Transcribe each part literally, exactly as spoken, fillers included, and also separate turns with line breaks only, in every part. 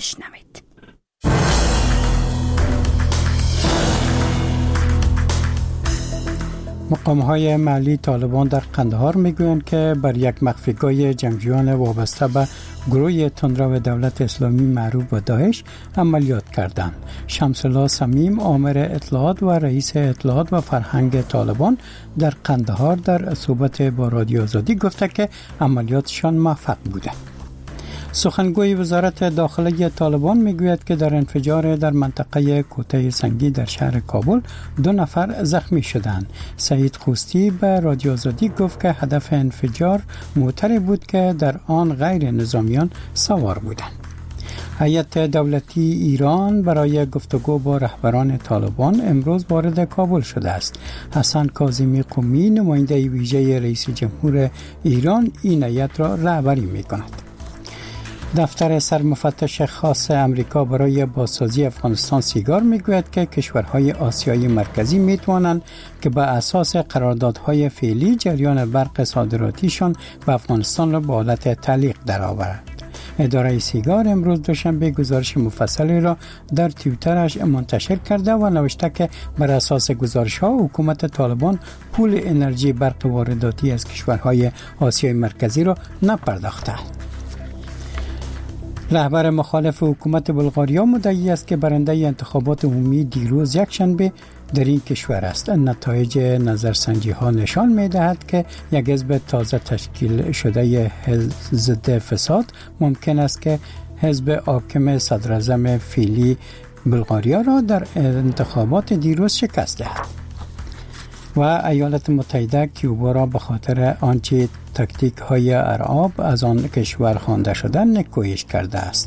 بشنوید.
مقام‌های محلی طالبان در قندهار میگویند که بر یک مخفیگاه جنگجویان وابسته به گروه تندرو دولت اسلامی معروف به داعش عملیات کردند. شمس الله صمیم آمر اطلاعات و رئیس اطلاعات و فرهنگ طالبان در قندهار در صحبت با رادیو آزادی گفته که عملیاتشان موفق بوده. سخنگوی وزارت داخلی طالبان میگوید که در انفجار در منطقه کوته سنگی در شهر کابل دو نفر زخمی شدند. سعید خوستی به رادیو آزادی گفت که هدف انفجار موتری بود که در آن غیر نظامیان سوار بودند. هیئت دولتی ایران برای گفتگو با رهبران طالبان امروز وارد کابل شده است. حسن کاظمی قمی نماینده ویژه رئیس جمهور ایران این هیئت را رهبری می‌کند. دفتر سرمفتش خاص امریکا برای بازسازی افغانستان سیگار میگوید که کشورهای آسیای مرکزی میتوانند که بر اساس قراردادهای فعلی جریان برق صادراتیشان به افغانستان را به حالت تعلیق درآورند. اداره سیگار امروز دوشنبه گزارش مفصلی را در توییترش منتشر کرده و نوشته که بر اساس گزارش‌ها حکومت طالبان پول انرژی برق وارداتی از کشورهای آسیای مرکزی را نپرداخته. رهبر مخالف حکومت بلغاریا مدعی است که برنده انتخابات عمومی دیروز یکشنبه در این کشور است. نتایج نظرسنجی ها نشان می دهد که یک حزب تازه تشکیل شده ضد فساد ممکن است که حزب حاکم صدراعظم فعلی بلغاریا را در انتخابات دیروز شکست دهد. و ایالات متحده کیوبا را به خاطر آنچه تاکتیک های ارعاب از آن کشور خوانده شده نکویش کرده است.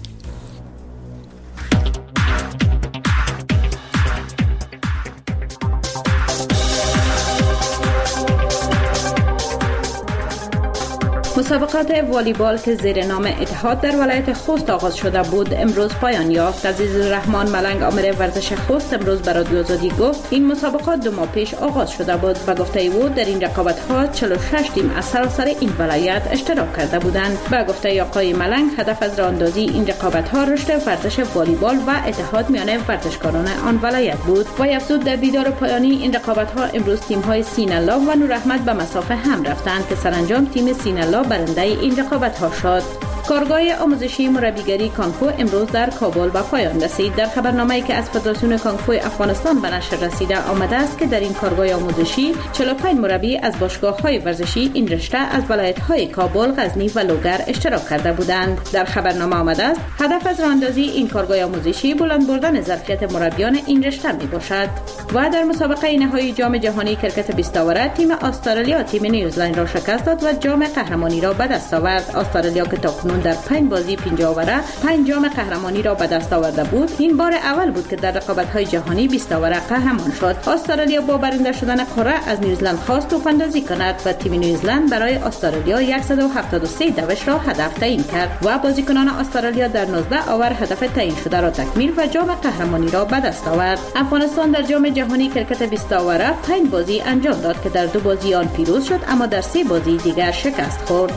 مسابقات والیبال که زیر نام اتحاد در ولایت خوست آغاز شده بود امروز پایان یافت. عزیز الرحمن ملنگ آمر ورزش خوست امروز به رادیو آزادی گفت این مسابقات دو ماه پیش آغاز شده بود و گفته او در این رقابت‌ها چهل و شش تیم از سراسر این ولایت اشتراک کرده بودند. با گفته آقای ملنگ هدف از راه اندازی این رقابت‌ها رشد ورزش والیبال و اتحاد میان ورزشکاران آن ولایت بود و افزود در دیدار پایانی این رقابت‌ها امروز تیم‌های سینالله و نور احمد به مسافه هم رفتند که سرانجام تیم سینالله برنده این رقابت ها شد. کارگاه آموزشی مربیگری کانگفو امروز در کابل به پایان رسید. در خبرنامه‌ای که از فدراسیون کانگفو افغانستان به نشر رسیده آمده است که در این کارگاه آموزشی چهل و پنج مربی از باشگاه‌های ورزشی این رشته از ولایت‌های کابل، غزنی و لوگر اشتراک کرده بودند. در خبرنامه آمده است هدف از راه‌اندازی این کارگاه آموزشی بلند بردن ظرفیت مربیان این رشته میباشد. و در مسابقه نهایی جام جهانی کرکت بیست آوره تیم استرالیا تیم نیوزلند را شکست داد و جام قهرمانی را به دست آورد. استرالیا که تاکنون در پنج بازی پنجاه اوره پنج جام قهرمانی را به دست آورده بود، این بار اول بود که در رقابت‌های جهانی بیست اوره قهرمان شد. استرالیا با برنده شدن قاره از نیوزلند خواست توپ‌اندازی کند و تیم نیوزلند برای استرالیا صد و هفتاد و سه دوش را هدف تعیین کرد و بازیکنان استرالیا در نوزده اوور هدف تعیین شده را تکمیل و جام قهرمانی را به دست آورد. افغانستان در جام جهانی کرکت بیست اوره پنج بازی انجام داد که در دو بازی آن پیروز شد اما در سه بازی دیگر شکست خورد.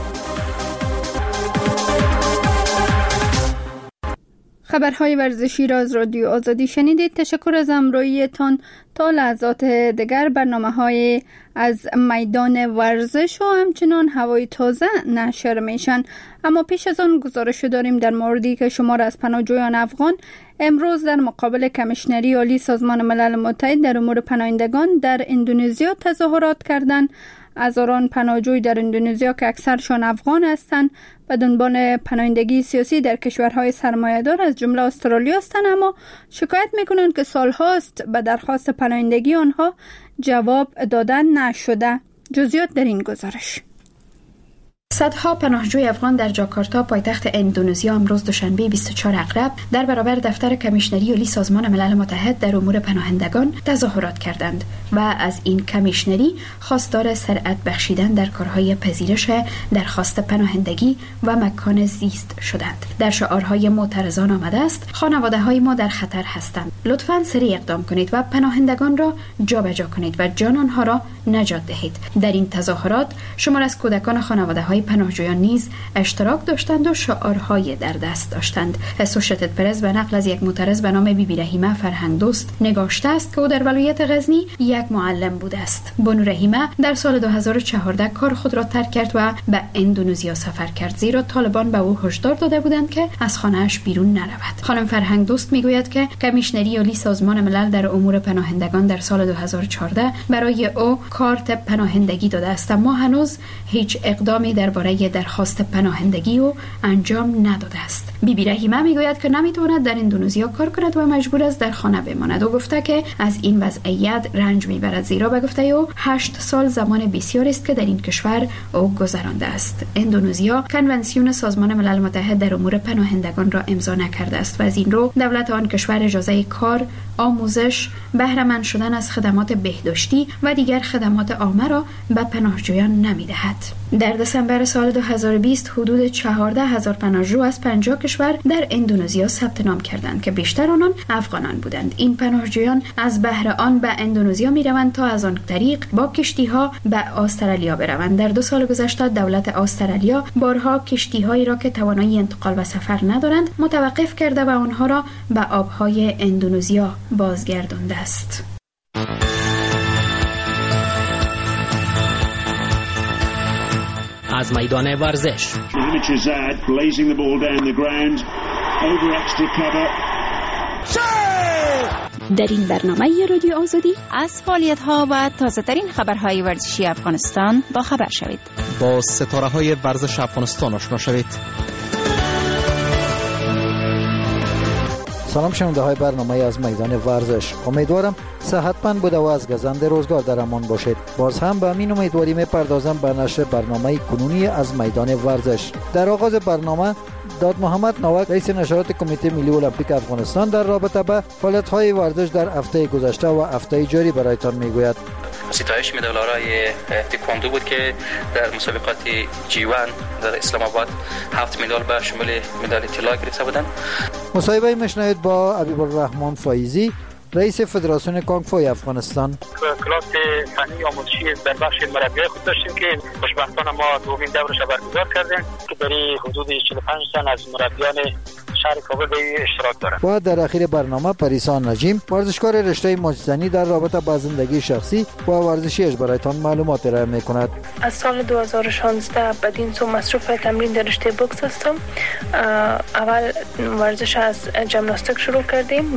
خبرهای ورزشی را از رادیو آزادی شنیدید. تشکر از همراهیتان. تا لحظات دیگر برنامه‌های از میدان ورزش و همچنان هوای تازه نشر میشن. اما پیش از آن گزارش داریم در موردی که شمار از پناهجویان افغان امروز در مقابل کمیشنری عالی سازمان ملل متحد در امور پناهندگان در اندونزیا تظاهرات کردند. هزاران پناهجوی در اندونزیا که اکثرشان افغان هستند به دنبال پناهندگی سیاسی در کشورهای سرمایه‌دار از جمله استرالیا هستند، اما شکایت میکنند که سالهاست به درخواست پناهندگی آنها جواب دادن نشده. جزئیات در این گزارش.
صدها پناهجوی افغان در جاکارتا پایتخت اندونزیا امروز دوشنبه بیست و چهارم اکتبر در برابر دفتر کمیشنری عالی سازمان ملل متحد در امور پناهندگان تظاهرات کردند و از این کمیشنری خواستار سرعت بخشیدن در کارهای پذیرش درخواست پناهندگی و مکان زیست شدند. در شعارهای معترضان آمده است خانواده‌های ما در خطر هستند، لطفاً سریع اقدام کنید و پناهندگان را جابجا کنید و جان آنها را نجات دهید. در این تظاهرات شمار از کودکان خانواده‌های پناهجویان نیز اشتراک داشتند و شعارهای در دست داشتند. اسوشیتد پرس به نقل از یک معترض به نام بیبی رحیمه فرهنگ دوست نگاشته است که او در ولایت غزنی یک معلم بوده است. بانو رحیمه در سال دو هزار و چهارده کار خود را ترک کرد و به اندونزیا سفر کرد، زیرا طالبان به او هشدار داده بودند که از خانه‌اش بیرون نرود. خانم فرهنگ دوست میگوید که کمیشنری عالی سازمان ملل در امور پناهندگان در سال دو هزار و چهارده برای او کارت پناهندگی داده است، اما هنوز هیچ اقدامی درباره درخواست پناهندگی او انجام نداده است. بیبی رحیمه میگوید که نمیتواند در اندونزیا کار کند و مجبور است در خانه بماند. او گفته که از این وضعیت رنج میبرد، زیرا به گفته او هشت سال زمان بسیاری است که در این کشور او گذرانده است. اندونزیا کنونسیون سازمان ملل متحد در امور پناهندگان را امضا نکرده است و از این رو دولت آن کشور اجازه کار، آموزش، بهره مند شدن از خدمات بهداشتی و دیگر خدمات عامه را به پناهجویان نمیدهد. در دسامبر سال دو هزار و بیست حدود چهارده هزار پناهجو از پنجاه کشور در اندونزیا ثبت نام کردند که بیشتر آنان افغانان بودند. این پناهجویان از بهر آن به اندونزیا می روند تا از آن طریق با کشتی ها به استرالیا بروند. در دو سال گذشته دولت استرالیا بارها کشتی هایی را که توانایی انتقال و سفر ندارند متوقف کرده و آنها را به آبهای اندونزیا بازگردانده است.
از میدان ورزش
در این برنامه رادیو آزادی از فعالیت‌ها و تازه‌ترین خبرهای ورزشی افغانستان با خبر شوید.
با ستاره‌های ورزش افغانستان آشنا شوید.
سلام شنونده های برنامه از میدان ورزش. امیدوارم صحتمند بوده و از گزند روزگار در امان باشید. باز هم به امین امیدواری میپردازم به نشر برنامه کنونی از میدان ورزش. در آغاز برنامه داد محمد ناوک رئیس نشرات کمیته ملی المپیک افغانستان در رابطه با فعالیت‌های ورزش در هفته گذشته و هفته جاری برایتان میگوید.
ستایش مدال‌های تکواندو بود که در مسابقات جی وان در اسلام آباد هفت مدال به شمول مدال طلا گرفته بودند.
مصاحبه میشنوید با حبیب الرحمن فایزی رئیس فدراسیون کانگ فوی افغانستان.
کلاس فنی آموزشی در بخش مربیای خود داشتیم که خوشبختانه ما دومین دورش برگزار کردیم که در حدود چهل و پنج تن از مربیان شهر کابل به اشتراک دارند. و در اخیر برنامه پریسان نجیم ورزشکار رشته موج‌زنی در رابطه با زندگی شخصی و ورزشیش برایتان معلومات ارائه می‌کند.
از سال دو هزار و شانزده بدین سو مصروف تمرین در رشته بوکس هستم. اول ورزش از ژیمناستیک شروع کردیم.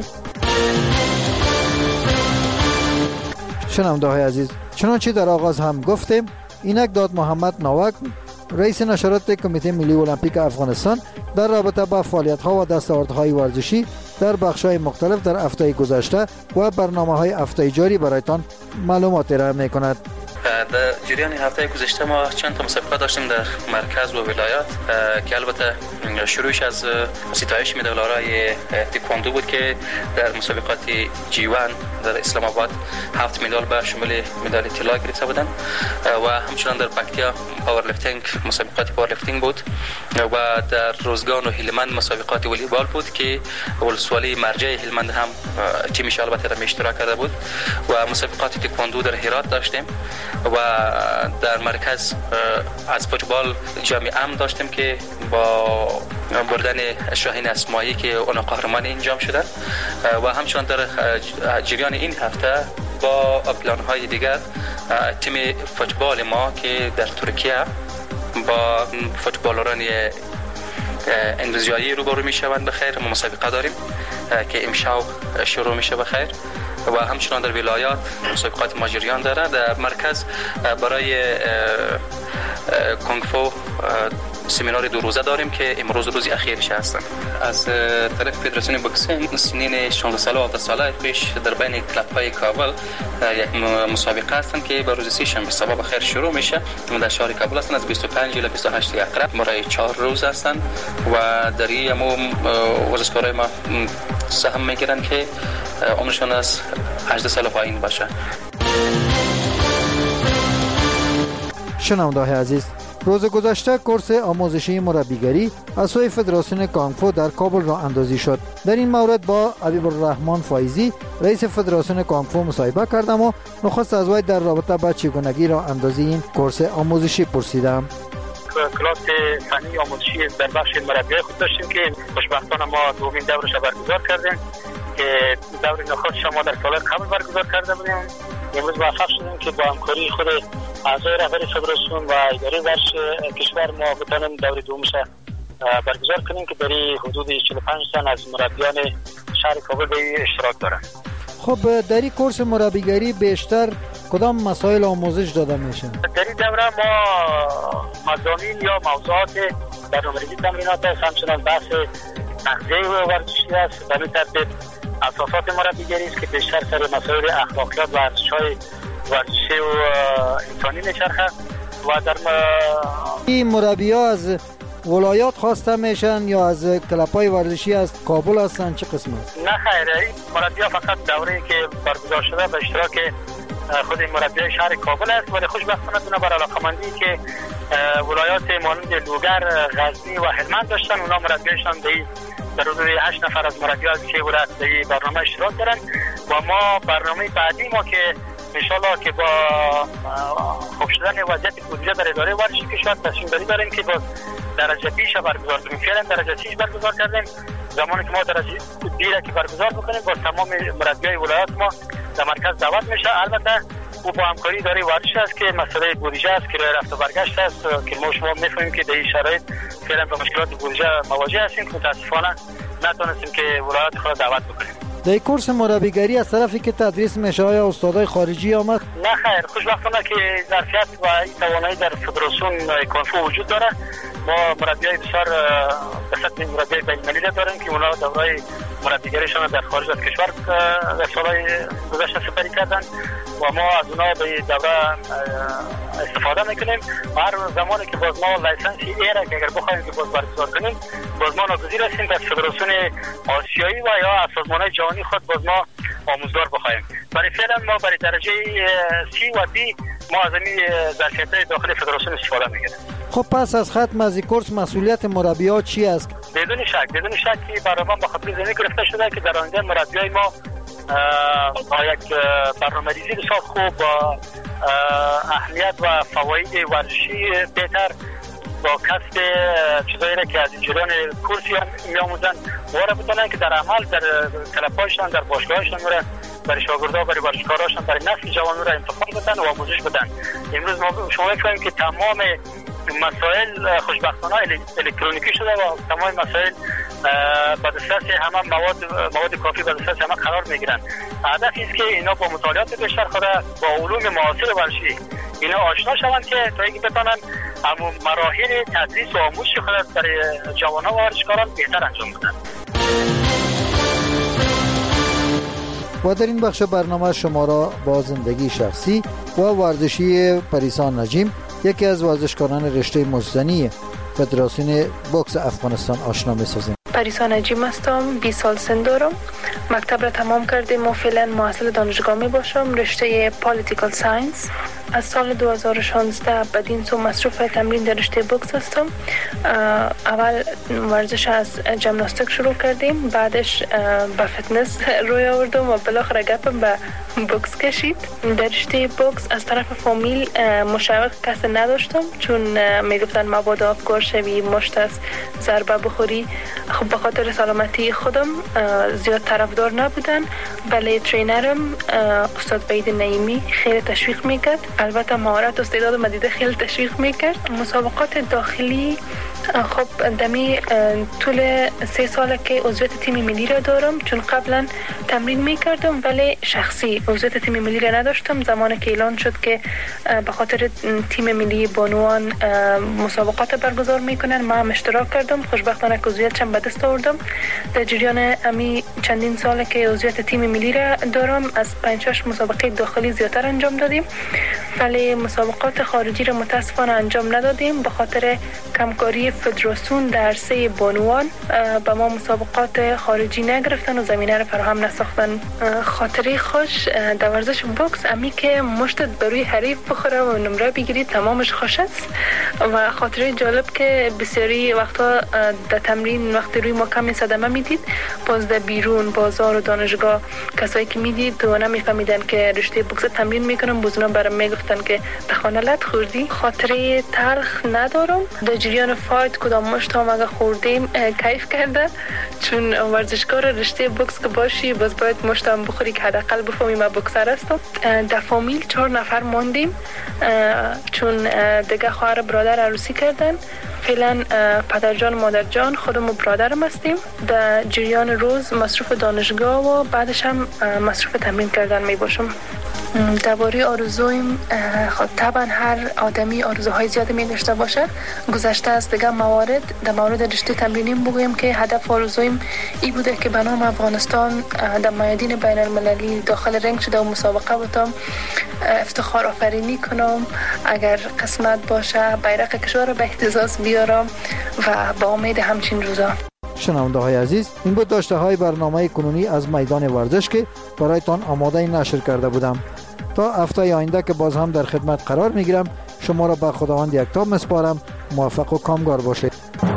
شنونده های عزیز، چنانچه در آغاز هم گفتیم، اینک داد محمد ناوک رئیس نشرات کمیته ملی المپیک افغانستان در رابطه با فعالیت‌ها و دستاوردهای ورزشی در بخش‌های مختلف در هفته گذشته و برنامه‌های هفته جاری برایتان معلومات ارائه می‌کند.
در جریان هفته گذشته ما چند تا مسابقه داشتیم در مرکز و ولایات که البته شروعش از ستایش مدال‌های تکواندو بود که در مسابقات جی وان در اسلام آباد هفت مدال به شمول مدال طلا گرفته بودند و همچنان در پکتیا پاور لیفتینگ مسابقات پاور لیفتینگ بود و در روزگان و هلمند مسابقات والیبال بود که ولسوالی مرجع هلمند هم تیمش البته در اشتراک کرده بود و مسابقات تکواندو در هرات داشتیم و در مرکز از فوتبال جام ام داشتیم که با بردن شاهین اسماعیلی که اون قهرمان انجام شده و همچنان در جریان این هفته با پلان‌های دیگر تیم فوتبال ما که در ترکیه با فوتبالران اندونزیایی روبرو میشوند. بخیر ما مسابقه داریم که امشب شروع میشه بخیر و همچنان در ولایات مسابقات ماجریان داره. در مرکز برای کانگ فو سمینار دو روزه داریم که امروز روز اخیرش هستن. از طرف فدراسیون بوکسینگ سنین شانزده ساله و هفده ساله پیش در بین کلب‌های کابل یک مسابقه هستن که به روز سه شنبه صبح بخیر شروع میشه. در شهر کابل هستن از بیست و پنج الی بیست و هشت اقرب برای چهار روز هستن و در این مو ورزشکارای ما سهم میگیرن که عمرشون از هجده سال پایین باشه.
شنونده های عزیز، روز گذشته کورس آموزشی مربیگری از سوی فدراسیون کانگ فو در کابل راه اندازی شد. در این مورد با حبیب الرحمن فایزی رئیس فدراسیون کانگ فو مصاحبه کردم و نخست از وی در رابطه با چگونگی راه اندازی این کورس آموزشی پرسیدم.
کلاس فنی آموزشی در بخش مربیای خود داشتیم که خوشبختانه ما دومین دورش برگزار کردیم که دور نخستش ما در سال قبل برگزار کرده بودیم. امروز موفق شدیم که با همکاری خود اعضای رهبری فدراسیون و اداره ورزش کشور ما بتونیم دور دومش برگزار کنیم که در حدود چهل و پنج تن از مربیان شهر کابل به اشتراک دارند.
خب در این کورس مربیگری بیشتر کدام مسائل آموزش داده میشه؟
در این دوره ما مضامین یا موضوعات برنامه‌ریزی تمرینات است، همچنان بحث تغذیه ورزشی است، به ترتیب اساسات مربیگری است که بیشتر سر مسائل اخلاقیات و ارزش‌های ورزشی و انسانی میچرخه و در
این مربی‌ها از ولایات خواسته میشن یا از کلب‌های ورزشی از کابل هستن؟ چه قسم است؟
نه خیر، این مربی‌ها فقط دوره‌ای که برگزار شده به اشتراک خود مربیای شهر کابل است، ولی خوشبختانه بنابر علاقه‌مندی که ولایات مانند لوگر، غزنی و هلمند داشتن، اونا مربیایشان در حدود هشت نفر از مربیان که ولایت در برنامه اشتراک دارن و ما برنامه بعدی ما که انشالله که با خوب شدن وضعیت بودجه در اداره ورزشی کشور تصمیم گیری داریم که با درجه بیش برگزار کنیم. فعلا درجه سه برگزار کردیم، زمانی که ما درجه بی را که برگزار بکنیم با تمام مربیای ولایات ما در مرکز دعوت میشه. البته او با همکاری اداره ورزش است که مسئله بودجه است که رفت و برگشت است که ما شما میفهمیم که در این شرایط فعلا با مشکلات بودجه مواجه هستیم که متاسفانه نتونستیم که ولایات خود دعوت بکنیم.
در کورس مربیگری از طرفی که تدریس میشه آیا استادای خارجی آمد؟
نه خیر، خوشبختانه که ظرفیت و این توانایی در فدراسیون کانفو وجود داره. ما مربیای بسیار بسیار مربیای بین‌المللی داریم که اونا دوره‌های مربیگریشان در خارج از کشور در سالهای گذشته سپری کردن و ما از اونا به دوره استفاده میکنیم. هر زمانی که باز ما لایسنسی ایره که اگر بخوایم که باز برگزار کنیم، باز ما ناگزیر هستیم که از فدراسیون آسیایی و یا از سازمان‌های جهانی خود باز ما آموزگار بخوایم. برای فعلا ما برای درجه سی و دی ما از این ظرفیت‌های داخل فدراسیون استفاده میکنیم.
خب پس از ختم از این کورس مسئولیت مربی‌ها چی است؟
بدون شک بدون شک که برنامه به خاطر زمین گرفته شده که در آینده مربیای ما با یک برنامه‌ریزی بسیار خوب با اهمیت و فواید ورزشی بهتر با کسب چیزایی را که از جریان کورسی می‌آموزند وارد بتونن که در عمل در کلب‌هاشون در باشگاهاشون را برای شاگردها برای ورزشکاراشون برای نسل جوان را انتخاب بدن و آموزش بدن. امروز ما شما می‌فهمیم که تمام مسائل خوشبختانه الکترونیکی شده و تمام مسائل به دسترس همه مواد مواد کافی به دسترس همه قرار میگیرن. هدف است که اینا با مطالعات بیشتر خود با علوم معاصر ورزشی اینا آشنا شوند که تا اینکه بتونن همون مراحل تدریس و آموزش خود برای جوانان و ورزشکاران بهتر انجام بدن.
و در این بخش برنامه شما را با زندگی شخصی و ورزشی پریسان نجیم، یکی از ورزشکاران رشته مزدنی فدراسیون بوکس افغانستان آشنا می‌سازیم.
پریسان نجیم هستم، بیست سال سن دارم. مکتب را تمام کردیم و فعلا محصل دانشگاه می باشم، رشته پالیتیکال ساینس. از سال دو هزار و شانزده بدین سو مصروف تمرین در رشته بوکس هستم. اول ورزش از ژیمناستیک شروع کردیم، بعدش به فتنس روی آوردم و بالاخره گپم به بوکس کشید. در رشته بوکس از طرف فامیل مشوق کسی نداشتم، چون میگفتن مبادا افگار شوی، مشت از ضربه بخوری. خب به خاطر سلامتی خودم زیاد طرفدار نبودن، ولی ترینرم استاد بعید نعیمی خیلی تشویق میکرد. البته مهارت و استعداد مدیده خیلی تشویق میکرد. مسابقات داخلی خب دمی طول سه ساله که عضویت تیم ملی را دارم، چون قبلا تمرین میکردم ولی شخصی عضویت تیم ملی را نداشتم. زمانی که اعلان شد که به خاطر تیم ملی بانوان مسابقات برگزار میکنن، ما هم اشتراک کردم. خوشبختانه که عضویتم به دست آوردم. در جریان امی چندین ساله که عضویت تیم ملی را دارم، از پنج شش مسابقه داخلی زیاتر انجام دادیم، ولی مسابقات خارجی را متاسفانه انجام ندادیم به خاطر کمکاری فدراسیون در سه بانوان به ما مسابقات خارجی نگرفتن و زمینه رو فراهم نساختن. خاطره خوش در ورزش بوکس امی که مشتت بروی حریف بخوره و نمره بگیری تمامش خوش است. و خاطره جالب که بسیاری وقتا در تمرین وقتی روی ما کمی صدمه میدید، باز در بیرون بازار و دانشگاه کسایی که میدید و نمیفهمیدن که رشته بوکس تمرین میکنم، بزرگا برام میگفتن که در خانه لط خوردی. خاطره تلخ ندارم. در جریان فایت کدام مشت هم اگه خوردیم کیف کرده، چون ورزشکار رشته بوکس که باشی باز باید مشت هم بخوری که حداقل بفهمی من بوکسر هستم. در فامیل چهار نفر ماندیم چون دیگه خواهر برادر عروسی کردن. فعلا پدرجان مادرجان خودم و برادرم هستیم. در جریان روز مصروف دانشگاه و بعدش هم مصروف تمرین کردن می باشم. درباره آرزویم، خب طبعا هر آدمی آرزوهای زیادی می داشته باشه. گذشته از دیگه موارد در مورد رشته تمرینیم بگویم که هدف آرزویم ای بوده که به نام افغانستان در میادین بین المللی داخل رنگ شده و مسابقه بودم، افتخار آفرینی کنم، اگر قسمت باشه بیرق کشور رو به اهتزاز بیارم و با امید همچین روزا.
شنونده های عزیز، این بود داشته های برنامه کنونی از میدان ورزش که برایتان آماده نشر کرده بودم. تا هفته آینده که باز هم در خدمت قرار میگیرم، شما را به خداوند یکتا میسپارم. موفق و کامگار باشید.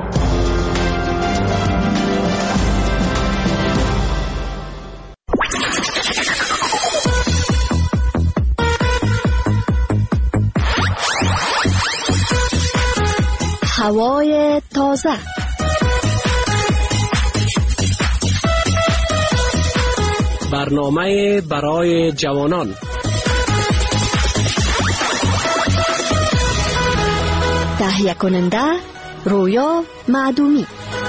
هوای تازه،
برنامه برای جوانان،
تهیه کننده رویا معدومی.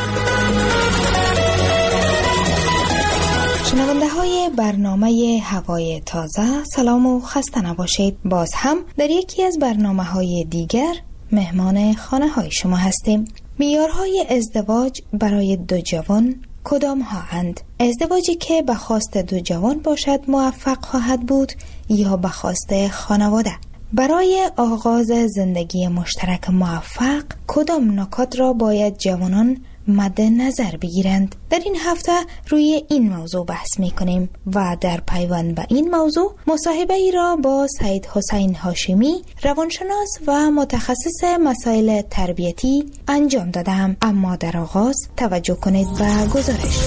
شنونده های برنامه هوای تازه، سلام و خسته نباشید. باز هم در یکی از برنامه های دیگر مهمان خانه های شما هستیم. معیارهای ازدواج برای دو جوان کدام ها اند؟ ازدواجی که به خواست دو جوان باشد موفق خواهد بود یا به خواست خانواده؟ برای آغاز زندگی مشترک موفق کدام نکات را باید جوانان مد نظر بگیرند؟ در این هفته روی این موضوع بحث می کنیم و در پیوند به این موضوع مصاحبه ای را با سید حسین هاشمی، روانشناس و متخصص مسائل تربیتی انجام دادم. اما در آغاز توجه کنید به گزارش.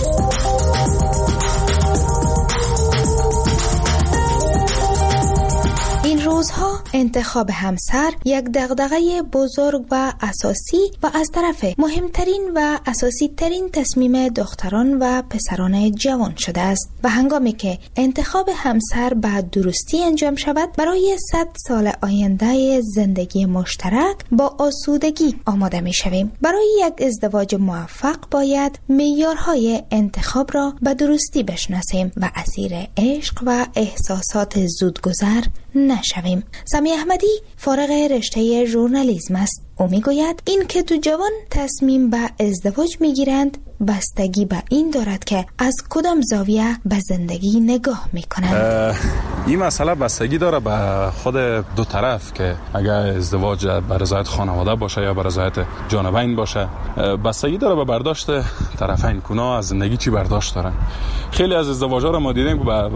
این روزها انتخاب همسر یک دغدغه بزرگ و اساسی و از طرف مهمترین و اساسی ترین تصمیم دختران و پسران جوان شده است. و هنگامی که انتخاب همسر به درستی انجام شود، برای صد سال آینده زندگی مشترک با آسودگی آماده می شویم. برای یک ازدواج موفق باید معیارهای انتخاب را به درستی بشناسیم و اسیر عشق و احساسات زودگذر نشویم. سمی احمدی فارغ رشته ژورنالیسم است. او میگوید این که دو جوان تصمیم به ازدواج میگیرند بستگی به این دارد که از کدام زاویه به زندگی نگاه میکنند.
این مسئله بستگی داره به خود دو طرف که اگر ازدواج به رضایت خانواده باشه یا به رضایت جانبین باشه، بستگی داره به برداشت طرفین کنا از زندگی چی برداشت دارن. خیلی از ازدواج‌ها رو ما دیدیم به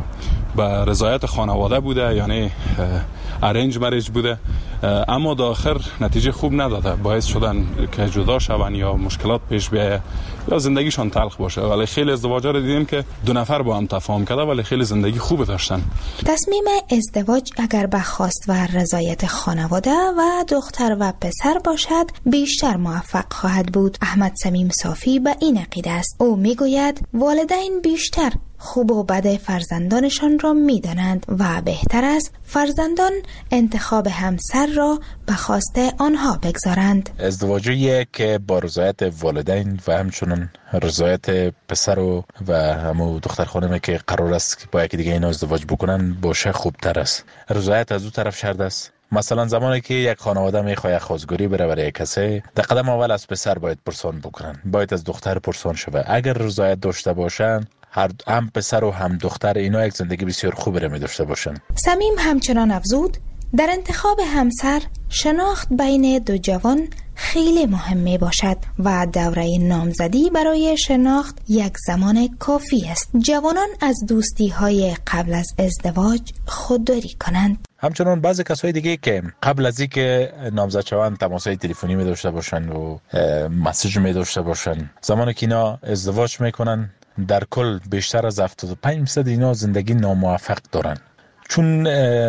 به رضایت خانواده بوده، یعنی ارنج مریج بوده، اما در آخر نتیجه خوب نداده، باعث شدن که جدا شون یا مشکلات پیش بیاید یا زندگیشان تلخ باشه. ولی خیلی ازدواج‌ها رو دیدیم که دو نفر با هم تفاهم کرده ولی خیلی زندگی خوب داشتن.
تصمیم ازدواج اگر به خواست و رضایت خانواده و دختر و پسر باشد بیشتر موفق خواهد بود. احمد صمیم صافی به این عقیده است. او میگوید والدین بیشتر خوب و بد فرزندانشان را می‌دانند و بهتر است فرزندان انتخاب همسر را به خواست آنها بگذارند.
ازدواجی که با رضایت والدین و همچنین رضایت پسر و و همو دختر خانمی که قرار است با یکی دیگه اینا ازدواج بکنن باشه خوبتر است. رضایت از دو طرف شرط است. مثلا زمانی که یک خانواده میخواد خواستگاری بره برای کسی، در قدم اول از پسر باید پرسان بکنن، باید از دختر پرسان شود. اگر رضایت داشته باشن، هر هم پسر و هم دختر اینا یک زندگی بسیار خوبی را می داشته باشن.
صمیم همچنان افزود در انتخاب همسر شناخت بین دو جوان خیلی مهم می باشد و دوره نامزدی برای شناخت یک زمان کافی است. جوانان از دوستی های قبل از ازدواج خودداری کنند.
همچنان بعضی کسای دیگه که قبل از اینکه نامزد شوند تماسهای تلفنی می داشته باشن و مسیج می داشته باشن، زمانی که اینا ازدواج میکنن در کل بیشتر از هفتاد و پنج درصد اینا زندگی ناموفق دارن، چون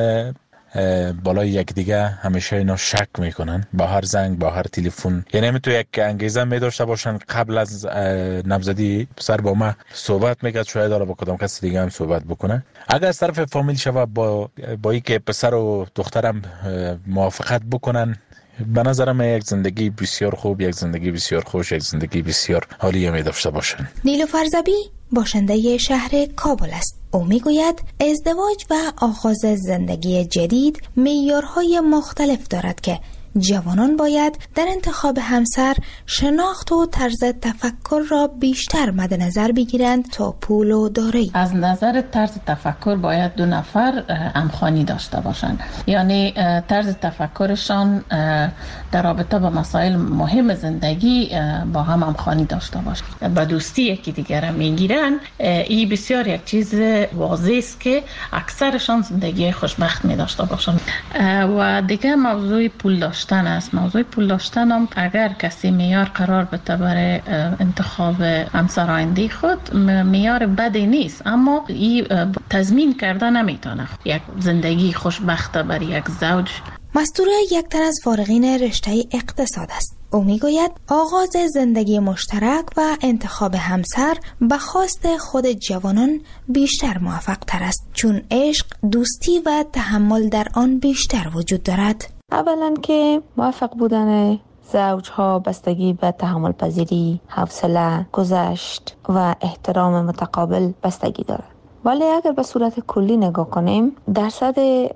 بالای یک دیگه همیشه اینا شک میکنن با هر زنگ با هر تلفن. یعنی همین تو یک انگیزه می داشته باشن قبل از نامزدی سر با ما صحبت میکرد، شاید حالا با کدام کسی دیگه هم صحبت بکنه. اگر از طرف فامیل شوه با با اینکه پسر و دخترم موافقت بکنن، به نظرم یک زندگی بسیار خوب، یک زندگی بسیار خوش، یک زندگی بسیار عالی می داشته باشن.
نیلوفر زبی باشنده شهر کابل است. او میگوید ازدواج و آغاز زندگی جدید معیارهای مختلف دارد که جوانان باید در انتخاب همسر شناخت و طرز تفکر را بیشتر مد نظر بگیرند تا پول و دارایی.
از نظر طرز تفکر باید دو نفر همخوانی داشته باشند، یعنی طرز تفکرشان در رابطه با مسائل مهم زندگی با هم همخوانی داشته باشند. با دوستی یکی دیگر را میگیرن، این بسیار یک چیز واضح است که اکثرشان زندگی خوشبخت می داشته باشند. و دیگه موضوع پول داشتن است. موضوع پول داشتن هم اگر کسی معیار قرار بده برای انتخاب همسر آینده خود، معیار بدی نیست، اما این تضمین کرده نمیتونه یک زندگی خوشبخت برای یک زوج.
مستور یک تن از فارغین رشته اقتصاد است. او میگوید آغاز زندگی مشترک و انتخاب همسر به خواست خود جوانان بیشتر موفق تر است، چون عشق، دوستی و تحمل در آن بیشتر وجود دارد.
اولا که موفق بودن زوجها بستگی به تحمل پذیری، حوصله، گذشت و احترام متقابل بستگی دارد. ولی اگر به صورت کلی نگاه کنیم، درصد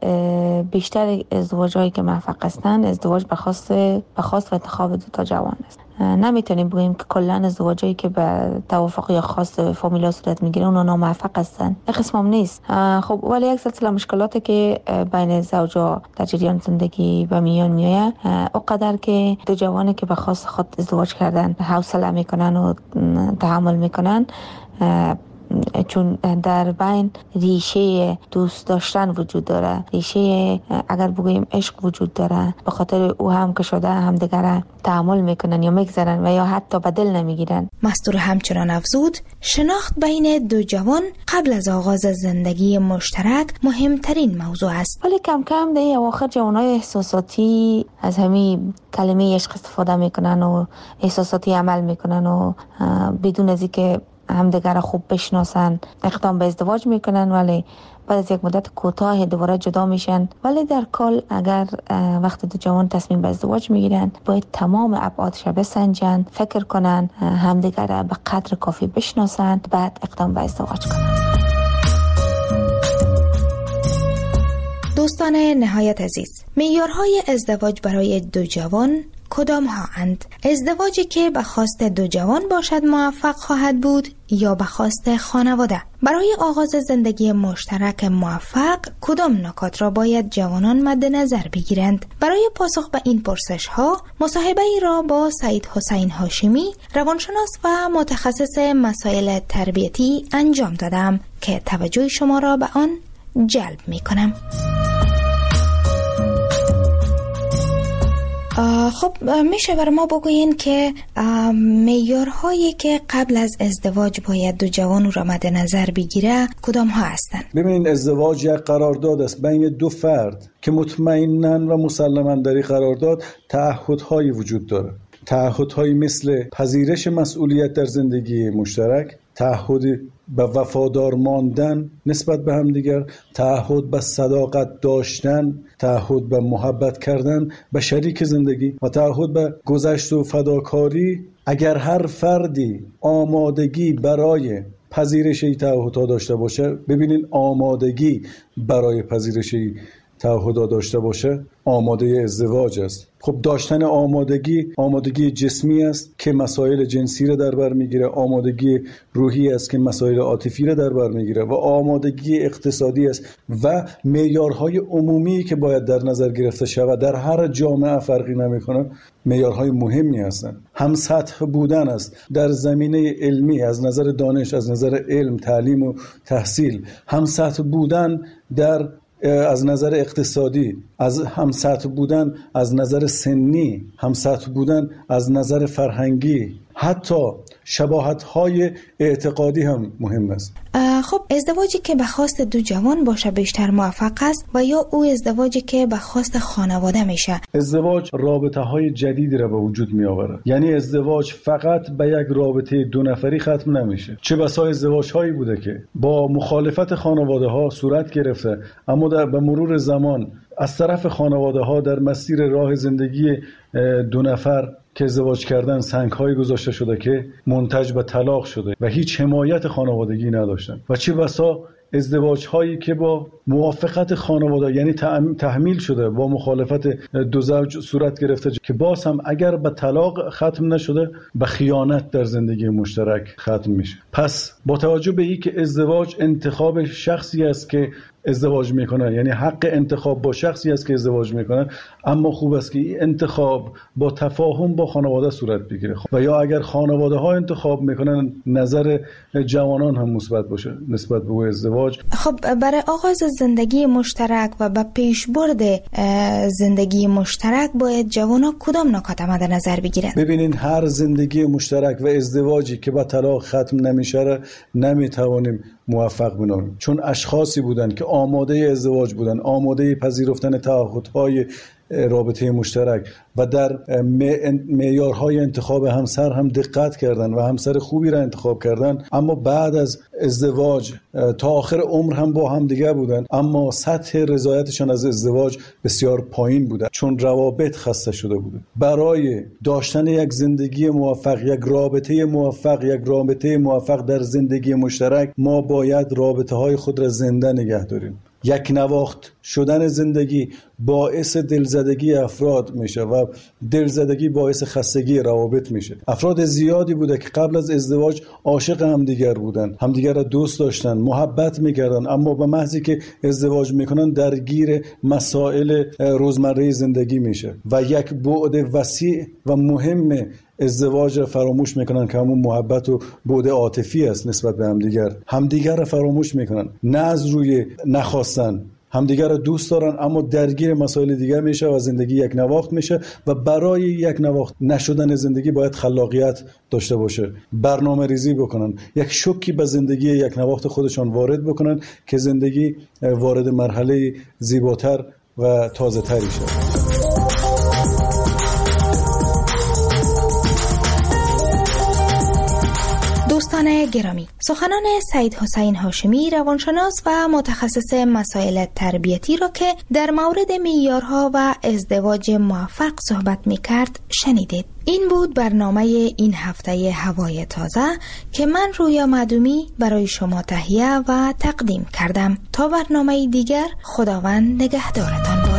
بیشتر ازدواج‌هایی که موفق هستند ازدواج به خواست به خواست و انتخاب دو تا جوان است. نمیتونیم بگیم که کلا ازدواجایی که به توافق یا خواست فامیلا صورت میگیره اونا ناموفق هستن. این قسم هم نیست. خب ولی یک سلسله مشکلاتی که بین زوجا در جریان زندگی به میان میاد، اونقدر که دو جوانی که به خواست خود ازدواج کردن حوصله میکنن و تحمل میکنن، چون در بین ریشه دوست داشتن وجود داره، ریشه اگر بگوییم عشق وجود داره، به خاطر او هم که شده هم دیگر تحمل میکنن یا میگذرن و یا حتی به دل نمیگیرن.
مستور همچنان افزود شناخت بین دو جوان قبل از آغاز زندگی مشترک مهمترین موضوع است.
ولی کم کم در اواخر جوانای احساساتی از همین کلمه عشق استفاده میکنن و احساساتی عمل میکنن و بدون از اینکه همدیگر خوب بشناسن اقدام به ازدواج میکنن، ولی بعد از یک مدت کوتاه دوباره جدا میشن. ولی در کل اگر وقتی دو جوان تصمیم به ازدواج میگیرن، باید تمام ابعادش بسنجن، فکر کنن، همدیگر به قدر کافی بشناسن، بعد اقدام به ازدواج کنن.
دوستان نهایت عزیز، معیارهای ازدواج برای دو جوان کدام ها اند؟ ازدواجی که به خواست دو جوان باشد موفق خواهد بود یا به خواست خانواده؟ برای آغاز زندگی مشترک موفق کدام نکات را باید جوانان مد نظر بگیرند؟ برای پاسخ به این پرسش ها مصاحبه ای را با سعید حسین هاشمی، روانشناس و متخصص مسائل تربیتی انجام دادم که توجه شما را به آن جلب می کنم. خب میشه بر ما بگوین که معیارهایی که قبل از ازدواج باید دو جوان را مد نظر بگیره کدام ها هستند؟
ببینید، ازدواج یک قرارداد است بین دو فرد که مطمئناً و مسلماً در این قرارداد تعهدهایی وجود داره. تعهدهایی مثل پذیرش مسئولیت در زندگی مشترک، تعهد به وفادار ماندن نسبت به هم دیگر، تعهد به صداقت داشتن، تعهد به محبت کردن به شریک زندگی و تعهد به گذشت و فداکاری. اگر هر فردی آمادگی برای پذیرش این تعهدها داشته باشه، ببینین آمادگی برای پذیرش تعهدات داشته باشه آماده ازدواج است. خب داشتن آمادگی آمادگی جسمی است که مسائل جنسی را در بر میگیره، آمادگی روحی است که مسائل عاطفی را در بر میگیره و آمادگی اقتصادی است و معیارهای عمومی که باید در نظر گرفته شود در هر جامعه فرقی نمیکنه، معیارهای مهمی هستند. هم سطح بودن است در زمینه علمی از نظر دانش، از نظر علم، تعلیم و تحصیل، هم سطح بودن در از نظر اقتصادی، از هم سطح بودن از نظر سنی، هم سطح بودن از نظر فرهنگی، حتی شباهت‌های اعتقادی هم مهم است.
خب ازدواجی که به خواست دو جوان باشه بیشتر موفق است و یا او ازدواجی که به خواست خانواده میشه؟
ازدواج رابطه‌های جدیدی را به وجود میآورد. یعنی ازدواج فقط به یک رابطه دو نفری ختم نمیشه. چه بسا ازدواج‌هایی بوده که با مخالفت خانواده‌ها صورت گرفته، اما در به مرور زمان از طرف خانواده‌ها در مسیر راه زندگی دو نفر که ازدواج کردن سنگ‌های گذاشته شده که منتج به طلاق شده و هیچ حمایت خانوادگی نداشتن. و چه بسا ازدواج هایی که با موافقت خانواده یعنی تحمیل شده با مخالفت دو زوج صورت گرفته که باز هم اگر به طلاق ختم نشده به خیانت در زندگی مشترک ختم میشه. پس با توجه به این که ازدواج انتخاب شخصی است که ازدواج میکنن، یعنی حق انتخاب با شخصی است که ازدواج میکنن، اما خوب است که این انتخاب با تفاهم با خانواده صورت بگیره و یا اگر خانواده ها انتخاب میکنن نظر جوانان هم مثبت باشه نسبت به ازدواج.
خب برای آغاز زندگی مشترک و به پیشبرد زندگی مشترک باید جوانان کدام نکات مد نظر بگیرن؟
ببینین هر زندگی مشترک و ازدواجی که با طلاق ختم نمیشه نمیتوانیم موفق بنامیم، چون اشخاصی بودن که آماده ازدواج بودن، آماده پذیرفتن تعهدهای رابطه مشترک و در معیارهای انتخاب همسر هم دقت کردن و همسر خوبی را انتخاب کردن، اما بعد از ازدواج تا آخر عمر هم با هم دیگه بودن، اما سطح رضایتشان از ازدواج بسیار پایین بوده چون روابط خسته شده بوده. برای داشتن یک زندگی موفق، یک رابطه موفق، یک رابطه موفق در زندگی مشترک، ما باید رابطه های خود را زنده نگه داریم. یک نواخت شدن زندگی باعث دلزدگی افراد میشه و دلزدگی باعث خستگی روابط میشه. افراد زیادی بوده که قبل از ازدواج عاشق همدیگر بودن، همدیگر را دوست داشتن، محبت میکردن، اما به محضی که ازدواج میکنن درگیر مسائل روزمره زندگی میشه و یک بعد وسیع و مهم ازدواج را فراموش میکنن که همون محبت و بعد عاطفی است نسبت به همدیگر. همدیگر را فراموش میکنن، نه از روی نخواستن، همدیگر را دوست دارن اما درگیر مسائل دیگر میشه و زندگی یک نواخت میشه و برای یک نواخت نشدن زندگی باید خلاقیت داشته باشه، برنامه ریزی بکنن، یک شوکی به زندگی یک نواخت خودشان وارد بکنن که زندگی وارد مرحله زیباتر و تازه تری شه.
دوستان گرامی، سخنان سید حسین هاشمی روانشناس و متخصص مسائل تربیتی را که در مورد معیارها و ازدواج موفق صحبت می‌کرد شنیدید. این بود برنامه این هفته هوای تازه که من رویا معدومی برای شما تهیه و تقدیم کردم. تا برنامه دیگر، خداوند نگهدارتان باد.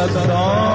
دستان